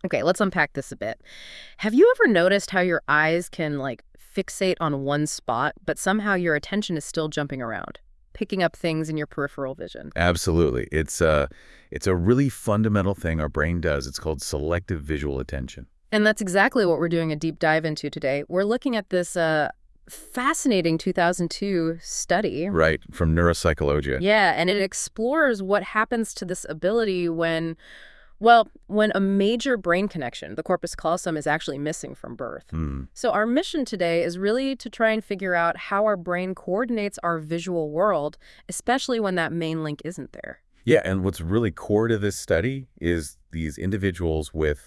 Okay, let's unpack this a bit. Have you ever noticed how your eyes can, like, fixate on one spot, but somehow your attention is still jumping around, picking up things in your peripheral vision? Absolutely. It's a really fundamental thing our brain does. It's called selective visual attention. And that's exactly what we're doing a deep dive into today. We're looking at this fascinating 2002 study. Right, from neuropsychology. Yeah, and it explores what happens to this ability when, well, when a major brain connection, the corpus callosum, is actually missing from birth. Hmm. So our mission today is really to try and figure out how our brain coordinates our visual world, especially when that main link isn't there. Yeah, and what's really core to this study is these individuals with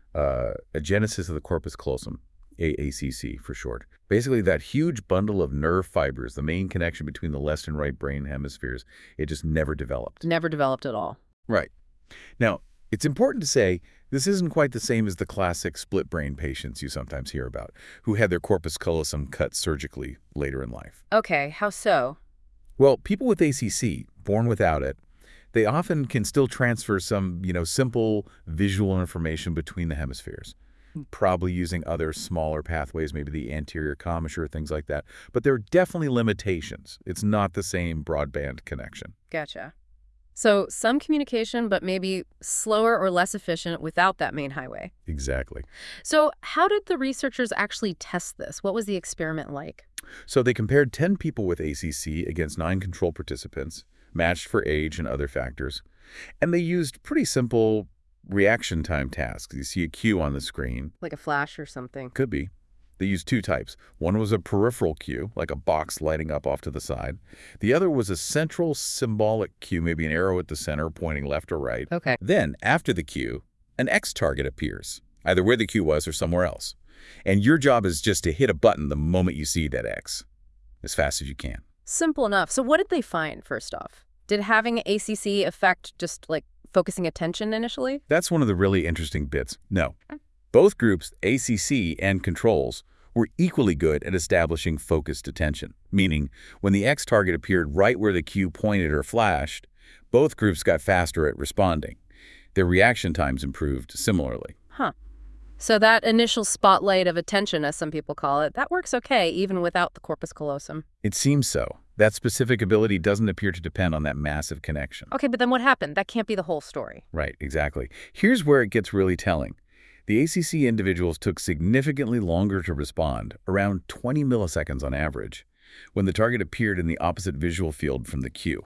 agenesis of the corpus callosum, AACC for short. Basically, that huge bundle of nerve fibers, the main connection between the left and right brain hemispheres, it just never developed. Never developed at all. Right. Now, it's important to say this isn't quite the same as the classic split brain patients you sometimes hear about, who had their corpus callosum cut surgically later in life. Okay, how so? Well, people with ACC, born without it, they often can still transfer some, simple visual information between the hemispheres, probably using other smaller pathways, maybe the anterior commissure, things like that. But there are definitely limitations. It's not the same broadband connection. Gotcha. So some communication, but maybe slower or less efficient without that main highway. Exactly. So how did the researchers actually test this? What was the experiment like? So they compared 10 people with ACC against 9 control participants, matched for age and other factors, and they used pretty simple reaction time tasks. You see a cue on the screen. Like a flash or something? Could be. They used 2 types. One was a peripheral cue, like a box lighting up off to the side. The other was a central symbolic cue, maybe an arrow at the center pointing left or right. Okay. Then, after the cue, an X target appears, either where the cue was or somewhere else. And your job is just to hit a button the moment you see that X, as fast as you can. Simple enough. So what did they find, first off? Did having ACC affect just, like, focusing attention initially? That's one of the really interesting bits. No. Both groups, ACC and controls, were equally good at establishing focused attention, meaning when the X target appeared right where the cue pointed or flashed, both groups got faster at responding. Their reaction times improved similarly. Huh. So that initial spotlight of attention, as some people call it, that works okay even without the corpus callosum. It seems so. That specific ability doesn't appear to depend on that massive connection. Okay, but then what happened? That can't be the whole story. Right, exactly. Here's where it gets really telling. The ACC individuals took significantly longer to respond, around 20 milliseconds on average, when the target appeared in the opposite visual field from the cue.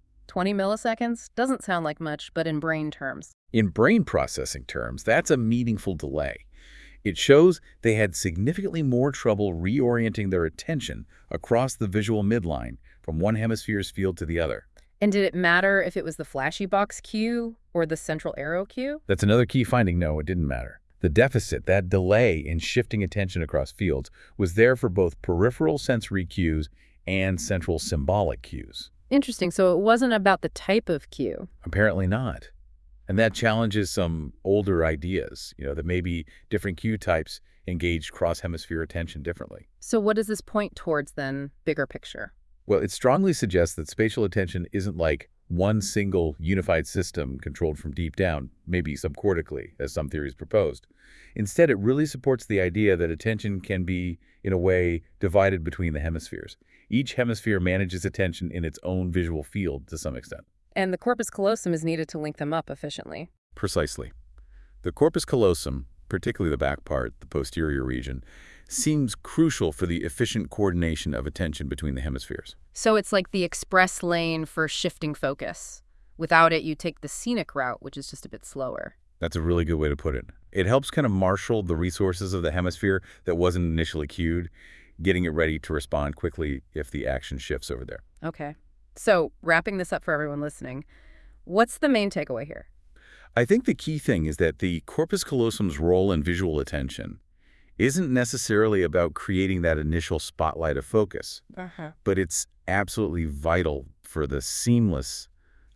20 milliseconds? Doesn't sound like much, but in brain terms. In brain processing terms, that's a meaningful delay. It shows they had significantly more trouble reorienting their attention across the visual midline from one hemisphere's field to the other. And did it matter if it was the flashy box cue or the central arrow cue? That's another key finding. No, it didn't matter. The deficit, that delay in shifting attention across fields, was there for both peripheral sensory cues and central symbolic cues. Interesting. So it wasn't about the type of cue. Apparently not. And that challenges some older ideas, that maybe different cue types engaged cross-hemisphere attention differently. So what does this point towards then, bigger picture? Well, it strongly suggests that spatial attention isn't like one single unified system controlled from deep down, maybe subcortically, as some theories proposed. Instead, it really supports the idea that attention can be, in a way, divided between the hemispheres. Each hemisphere manages attention in its own visual field to some extent. And the corpus callosum is needed to link them up efficiently. Precisely. The corpus callosum, particularly the back part, the posterior region, seems crucial for the efficient coordination of attention between the hemispheres. So it's like the express lane for shifting focus. Without it, you take the scenic route, which is just a bit slower. That's a really good way to put it. It helps kind of marshal the resources of the hemisphere that wasn't initially cued, getting it ready to respond quickly if the action shifts over there. Okay. So wrapping this up for everyone listening, what's the main takeaway here? I think the key thing is that the corpus callosum's role in visual attention isn't necessarily about creating that initial spotlight of focus, but it's absolutely vital for the seamless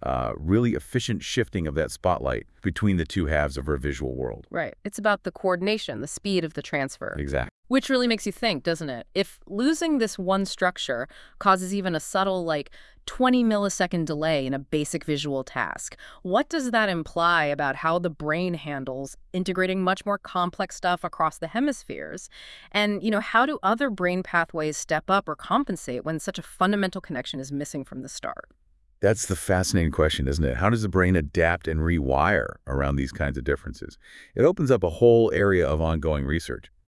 really efficient shifting of that spotlight between the two halves of our visual world. Right. It's about the coordination, the speed of the transfer. Exactly. Which really makes you think, doesn't it? If losing this one structure causes even a subtle, 20 millisecond delay in a basic visual task, what does that imply about how the brain handles integrating much more complex stuff across the hemispheres? And, how do other brain pathways step up or compensate when such a fundamental connection is missing from the start? That's the fascinating question, isn't it? How does the brain adapt and rewire around these kinds of differences? It opens up a whole area of ongoing research.